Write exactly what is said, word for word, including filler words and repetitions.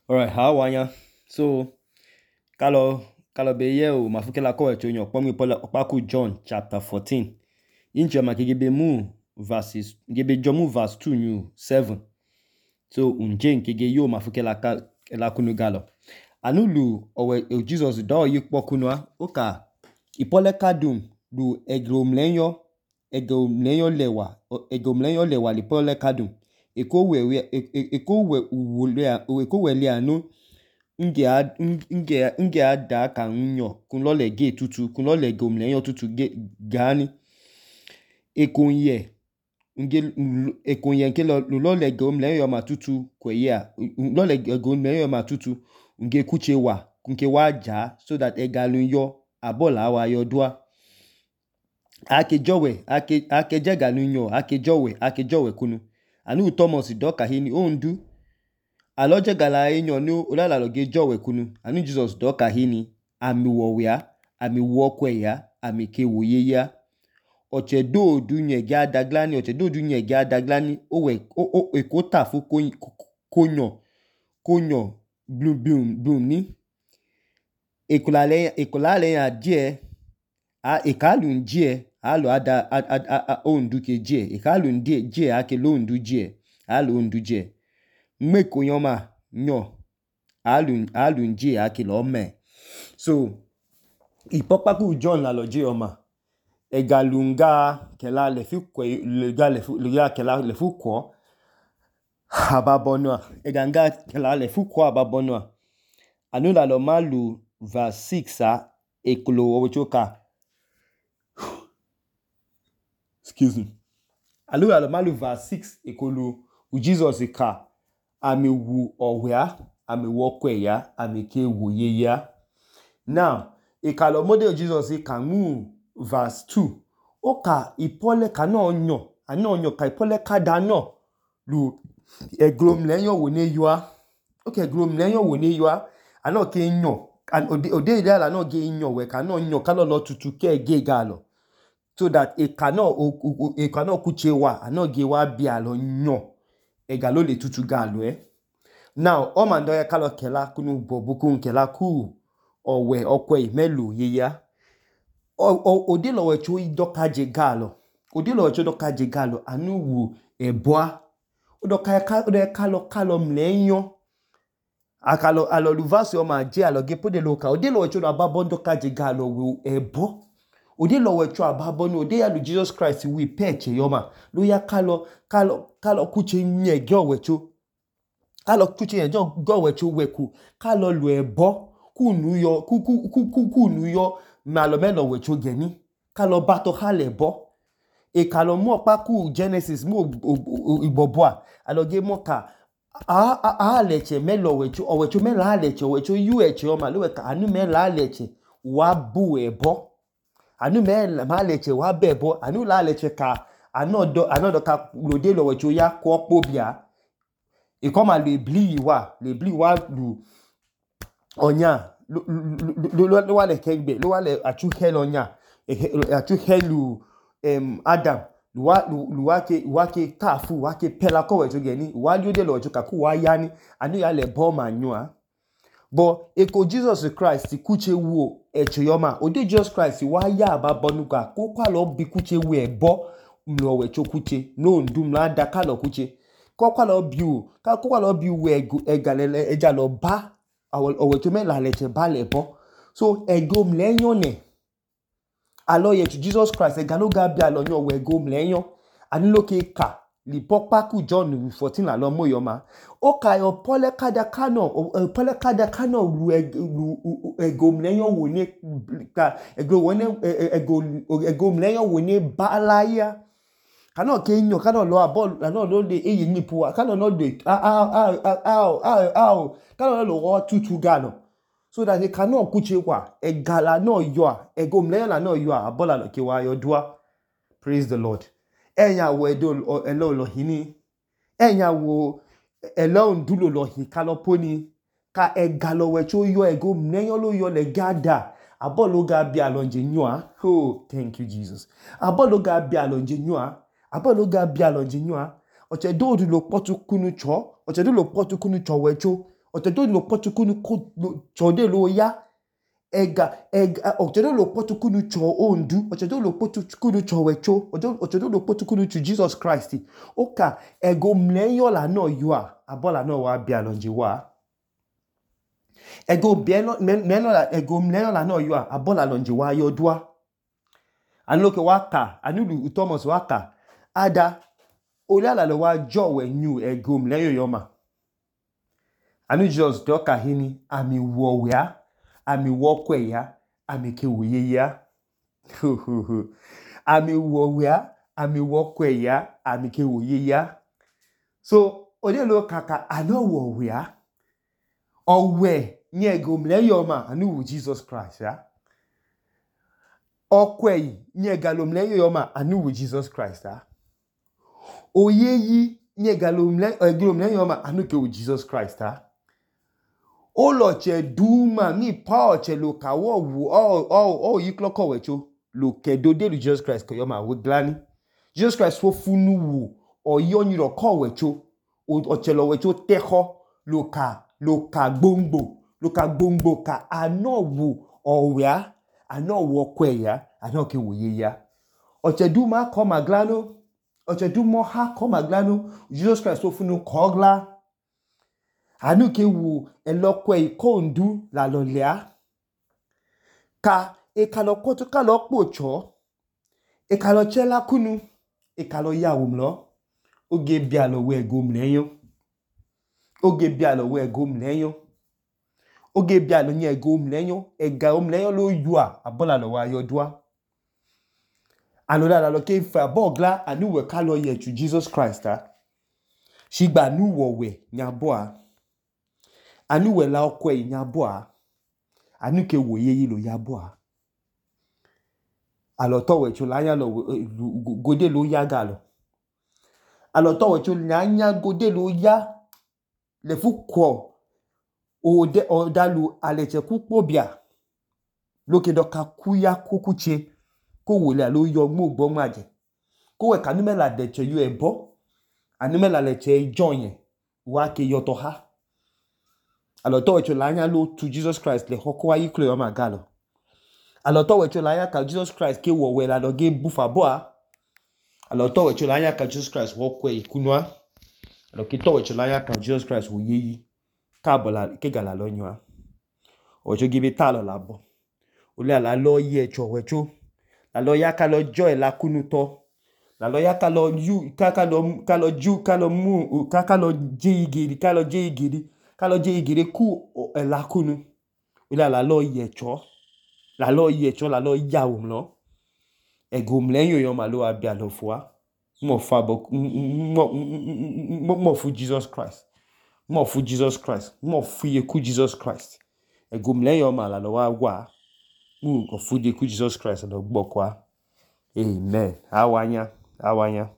Alright, how are ya? So, kalo kalo be ye o mafuke la ko echo yon pomi pola opaku John chapter fourteen. Inche ma kigebe mu verses gebe jomu verse two new seven. So unje nkege yo mafuke la ka la kunu galo. Anulu owe o Jesus do yikpo kunwa oka ipole kadum du egromlenyo egromlenyo lewa egromlenyo lewa lipole kadum. Eko we eko we uwole eko we anu nge a nge nge ada ka nyo kun lo le ge tutu kun lo le gomlenyo tutu ge gani ekonye nge ekonye nke lo lo le gomlenyo ma tutu kweye lo le gomlenyo ma tutu nge kuche wa nke wa ja so that egalun yo abola wa yo dua ake jowe ake ake jegalun yo ake jowe ake jowe kunu anu Thomas doka hini ondu aloje gala enyo ni olala loge jowe kunu anu Jesus doka hini ami wowia ami wokwe ya ami ke woye ya oche do dunye ga daglani oche do dunye ga daglani owe o ekota fu konyo konyo blum blum blum ni ekulale ekulale ya die a ekalun die alo ada ondu ke die ekalun die die ake lo ondu die alo ondu die mmeko yoma nyo alun alun die ake lo me so ipopaku John la loje yoma egalunga kela le fi kwe le ga le fu le ga kela le fu ko ababonwa eganga kela le fu ko ababonwa anu la lo malu verse six a eklo ochoka excuse me anu la lo malu verse six ekolo u Jesus ka ami wu owia ami wokwe ya ami ke woye ya now ekalo model Jesus ka mu verse two oka ipole ka no onyo ana onyo ka ipole ka da no lu eglomlenyo wo ne yua okay eglomlenyo wo ne yua ana ke nyo and ode ode ile ala no ge nyo we ka no nyo ka lo lo tutu ke ge galo so that e cannot e cannot kuche wa ana ge wa bi alo nyo e galo le tutu galo eh now o man do ya kalo kela kunu bobuku nkela ku owe okwe melu yeya o ode lo we chu doka je galo ode lo we chu doka je galo anu wu eboa odoka ka ode kalo kalo mlenyo akalo alo luvasi o ma je alo ge pode lo ka ode lo we chu ababo doka je galo wu ebo ode lo we chu ababo no ode ya lu Jesus Christ wi peche yoma lo ya kalo kalo kalo kuche nye ge we chu kalo kuche nye go we chu weku kalo lu ebo kunu yo kuku kuku kunu yo malo melo we chu geni kalo bato hale bo e kalo mo pa ku Genesis mo iboboa aloge mo ka a a a leche melo we chu o we chu melo leche we chu yu eche o ma lo we ka anu melo leche wa bu ebo anu melo ma leche wa bebo anu la leche ka anodo anodo ka lode lo we chu ya ko pobia e koma le bli wa le bli wa lu onya lo lo lo wale kegbe lo wale atu helo onya atu helu em Adam luwa luwa ke wake tafu wake pela ko we geni wali ode lo ka ku wa yani anu ya le bo manua bo eko Jesus Christ kuche wo eche yoma ode Jesus Christ wa ya ababonuga ko kwa lo bi kuche wo ebo mlo we chokuche no ndum la da ka lo kuche ko kwa lo bi o ka ko kwa lo bi we egalele eja lo ba owe to me la leche ba le bo so egom lenyon ne alo ye to Jesus Christ egalo ga bi alo nyo we egom lenyon anilo ke ka li popaku John fourteen la lo moyoma o ka yo pole kada kano pole kada kano lu egom lenyon wo ne ka ego wo ne egom lenyon wo ne balaya kano ke nyo kano lo abol kano lo de eyi nipu kano no de a a a a a kano lo wo tutu gano so that they cannot kuche wa egala no yo egomlela no yo abola lo ke wa yo dua. Praise the Lord. Enya wo edo elo lo hini enya wo elo ndulo lo hi kaloponi ka egalo we cho yo egomleyo lo yo le gada abolo ga bi alonje nyoa oh thank you Jesus abolo ga bi alonje nyoa abolo ga bi alonje nyoa oche do du lo potu kunu cho oche do lo potu kunu cho we cho otedo lo potukunu ko chode lo ya ega ega otedo lo potukunu cho ondu otedo lo potukunu cho wecho otedo lo potukunu to Jesus Christ oka ego mleyo la no yua abola no wa bia lonji wa ego bieno meno la ego mleyo la no yua abola lonji wa yodua anoke waka anulu Thomas waka ada olala lo wa jowe new ego mleyo yoma anu Jesus doka hini ami wo ya ami wo kwe ya ami ke wuye ya ami wo ya ami wo kwe ya ami ke wuye ya so ode lo kaka ano wo ya owe ni ego mleyo ma anu wu Jesus Christ ya okwe ni egalo mleyo yoma anu wu Jesus Christ ya oyeyi ni egalo mleyo egalo mleyo yoma anu ke wu Jesus Christ ya oloche duma mi pa oche lo kawo wu o o o yikloko wecho lo kedode lu Jesus Christ ko yoma wo glani Jesus Christ wo funu wu o yonyiro ko wecho oche lo wecho teho lo ka lo ka gbongbo lo ka gbongbo ka ano wu owa ano wo kweya ano ke woye ya oche duma ko maglano oche dumo ha ko maglano Jesus Christ wo funu kogla anu ke wu elokwe ikondu la lolea ka e kalo koto kalo pocho e kalo chela kunu e kalo yawumlo oge bialo we gomleyo oge bialo we gomleyo oge bialo nye gomleyo e ga omleyo lo yua abola lo wa yodua anoda la lo ke fa bogla anu we kalo ye to Jesus Christ ah shigba nu wo we nyaboa anu we la okwe nyaboa anu ke woye yi lo yaboa alo to we chulanya lo gode lo yaga lo alo to we chulanya gode lo ya le fukwo o de o dalu aleche kupobia loke doka kuya kukuche ko wole lo yo gbo gbo maje ko we kanu mela de che yo ebo anu mela le che join wa ke yo to ha alo to we chulanya lo to Jesus Christ le hokwa yi kle o magalo alo to we chulanya ka Jesus Christ ke wo we la do ge bufa boa alo to we chulanya ka Jesus Christ wo kwe ikunwa alo ke to we chulanya ka Jesus Christ wo yeyi ka bola ke gala lo nwa ojo gibi talo labo ole ala lo ye cho wecho la lo ya ka lo joy la kunuto la lo ya ka lo yu ka ka lo ka lo ju ka lo mu ka ka lo jigiri ka lo jigiri ka lo jigiri ku la kunu ole ala lo ye cho la lo ye cho la lo ya umlo egomlenyo yo malo abia lo fwa mo fa bo mo mo fu Jesus Christ mo fu Jesus Christ mo fu ye ku Jesus Christ egomlenyo ma la lo wa wa mu ko fu ye ku Jesus Christ lo gbo kwa amen awanya awanya